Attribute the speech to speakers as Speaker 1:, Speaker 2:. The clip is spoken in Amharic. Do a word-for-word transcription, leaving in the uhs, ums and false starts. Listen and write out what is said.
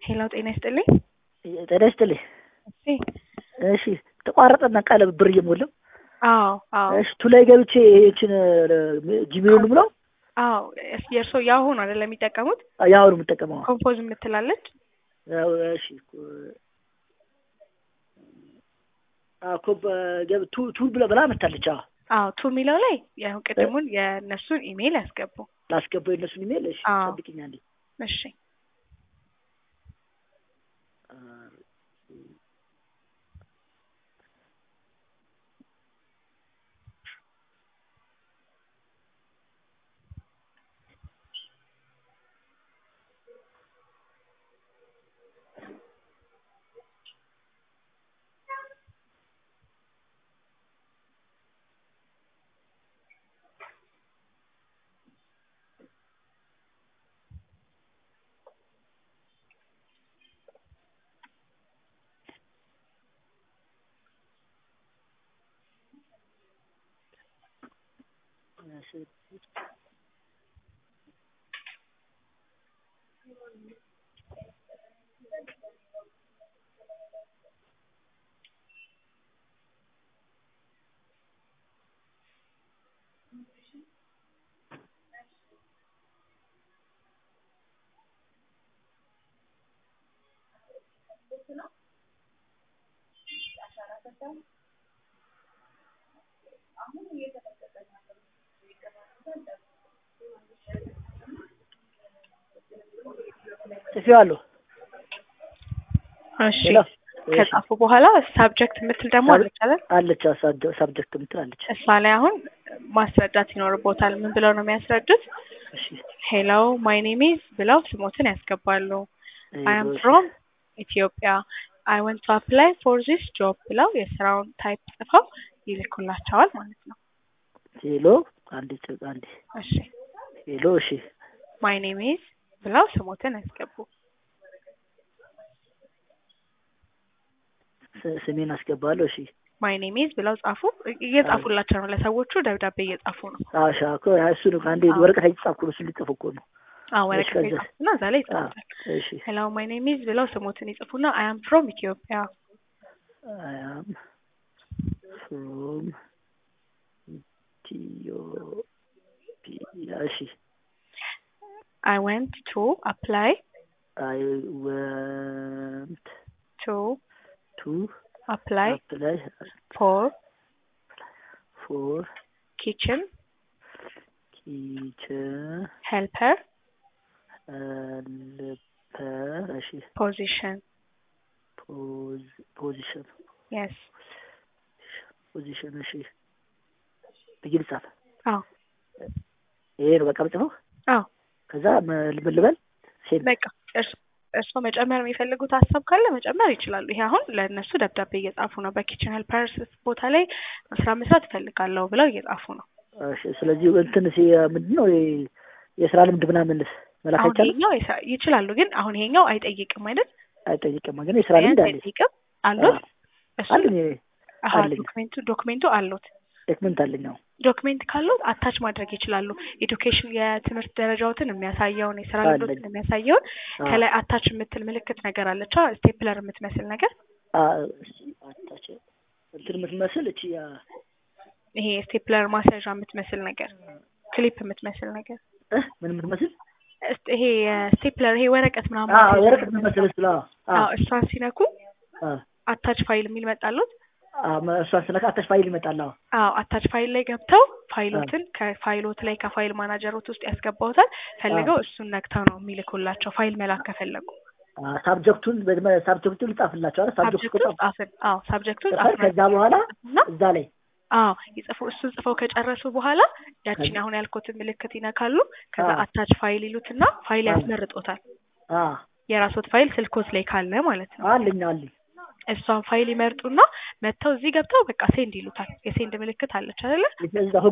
Speaker 1: ሄሎ ጤና ይስጥልኝ።
Speaker 2: ጤና ይስጥልኝ።
Speaker 1: እሺ
Speaker 2: እሺ ተቋረጠና ቃለ ብር እየሞላው
Speaker 1: አዎ አዎ
Speaker 2: እሺ ቱ ላይ ገብቼ እቺን ጂሜል ብለው
Speaker 1: አዎ የርሶ ያው ነው አይደል የሚጠቀሙት?
Speaker 2: ያው ነው የምጠቀመው።
Speaker 1: ኮምፖዝ የምትላለች
Speaker 2: ያው እሺ አዎ ኮብ ገብ ቱ ቱ ብለ ብላ መታለች። አዎ
Speaker 1: አዎ ቱ ሚለው ላይ ያው ቀደሙን የነሱን ኢሜል ያስገቡ።
Speaker 2: ላስገባው የነሱን ኢሜል እሺ ጠብቂኛለኝ።
Speaker 1: እሺ
Speaker 2: ጽፌዋለሁ።
Speaker 1: እሺ ከጻፉ በኋላ ሳብጀክት የምትል ደግሞ አለች አይደል?
Speaker 2: አለች ሳብጀክት የምትል አለች።
Speaker 1: እሷ ላይ አሁን ማስረዳት ይኖርቦታል። ምን ብለው ነው የሚያስረዱት?
Speaker 2: እሺ
Speaker 1: ሄሎ ማይ ኔም ኢዝ ብለው ስሞትን ያስገባሉ። አይ አም ፍሮም ኢትዮጵያ አይ ዋንት ቱ አፕላይ ፎር ዚስ ጆብ ብለው የስራውን ታይፕ ጽፈው ይልኩላቸዋል ማለት ነው።
Speaker 2: ሄሎ አንዴ አንዴ
Speaker 1: እሺ
Speaker 2: ሄሎ እሺ
Speaker 1: ማይ ኔም ኢዝ ብለው ስሞትን ያስገቡ።
Speaker 2: ስሜን አስገባለሁ። እሺ
Speaker 1: ማይ ኔም ኢዝ ብለው ጻፉ። እየጻፉላቸው ነው ለሰዎቹ ደብዳቤ እየጻፉ ነው።
Speaker 2: አሻ እኮ እሱ ነው አንዴ ወረቀት አይጻፍኩ ነው እሱ ሊጽፍ እኮ ነው።
Speaker 1: አዎ ወረቀት አይጻፍና እዛ ላይ ይጻፋል።
Speaker 2: እሺ
Speaker 1: ሄሎ ማይ ኔም ኢዝ ብለው ስሞትን ይጽፉና አይ አም ፍሮም ኢትዮጵያ
Speaker 2: አይ አም ፍሮም ኢትዮጵያ እሺ
Speaker 1: I went to apply.
Speaker 2: I went
Speaker 1: to
Speaker 2: to
Speaker 1: apply,
Speaker 2: apply
Speaker 1: for
Speaker 2: for
Speaker 1: kitchen
Speaker 2: kitchen
Speaker 1: helper
Speaker 2: helper እሺ
Speaker 1: position
Speaker 2: pos position
Speaker 1: yes
Speaker 2: position እሺ በግልጽ ጻፈ።
Speaker 1: አዎ
Speaker 2: ይሄ ነው በቃ ብጽፈው።
Speaker 1: አዎ
Speaker 2: ከዛ ልበል ሴት
Speaker 1: በቃ እርሶ መጨመር የሚፈልጉት ሀሳብ ካለ መጨመር ይችላሉ። ይሄ አሁን ለእነሱ ደብዳቤ እየጻፉ ነው። በኪችን ሄልፐርስ ቦታ ላይ ስራ መስራት እፈልጋለሁ ብለው እየጻፉ ነው።
Speaker 2: እሺ ስለዚህ እንትን ምንድነው የስራ ልምድ ምናምን መላክ አይቻልም?
Speaker 1: ይሄኛው ይችላሉ ግን አሁን ይሄኛው አይጠይቅም አይደል?
Speaker 2: አይጠይቅም ግን የስራ ልምድ አለ
Speaker 1: አይጠይቅም አሉት። እሱ
Speaker 2: አለኝ
Speaker 1: አሃ ዶክመንቱ ዶክመንቱ አሉት
Speaker 2: ዶክመንት አለኝ ነው።
Speaker 1: ዶክመንት ካለው አታች ማድረግ ይችላሉ። ኤዱኬሽን የትምህርት ደረጃዎትን የሚያሳየውን የስራ ልምዶችን የሚያሳየውን ከላይ አታች የምትል ምልክት ነገር አለች። ስቴፕለር የምትመስል ነገር
Speaker 2: አታች እንትን የምትመስል እቺ
Speaker 1: ይሄ ስቴፕለር ማስያዣ የምትመስል ነገር ክሊፕ የምትመስል ነገር
Speaker 2: ምን የምትመስል
Speaker 1: ይሄ ስቴፕለር ይሄ ወረቀት ምናምን
Speaker 2: አዎ ወረቀት የምትመስል ስላ
Speaker 1: አዎ እሷን ሲነኩ አታች ፋይል የሚል መጣሉት።
Speaker 2: እሷን ስነካ አታች ፋይል ይመጣል።
Speaker 1: አዎ አታች ፋይል ላይ ገብተው ፋይሎትን ከፋይሎት ላይ ከፋይል ማናጀሮት ውስጥ ያስገባውታል። ፈልገው እሱን ነክተው ነው የሚልኩላቸው ፋይል መላክ ከፈለጉ።
Speaker 2: ሳብጀክቱን ሳብጀክቱን ልጻፍላቸው አይደል?
Speaker 1: ሳብጀክቱን ጻፍን። አዎ ሳብጀክቱን ጻፍን።
Speaker 2: ከዛ በኋላ እዛ ላይ
Speaker 1: አዎ ይጽፉ። እሱን ጽፈው ከጨረሱ በኋላ ያቺን አሁን ያልኩትን ምልክት ይነካሉ። ከዛ አታች ፋይል ይሉትና ፋይል ያስመርጦታል። አዎ የራስዎት ፋይል ስልኮት ላይ ካለ ማለት ነው።
Speaker 2: አለኝ አለኝ
Speaker 1: እሷን ፋይል ይመርጡና መተው እዚህ ገብተው በቃ ሴንድ ይሉታል። የሴንድ ምልክት አለች አይደለ?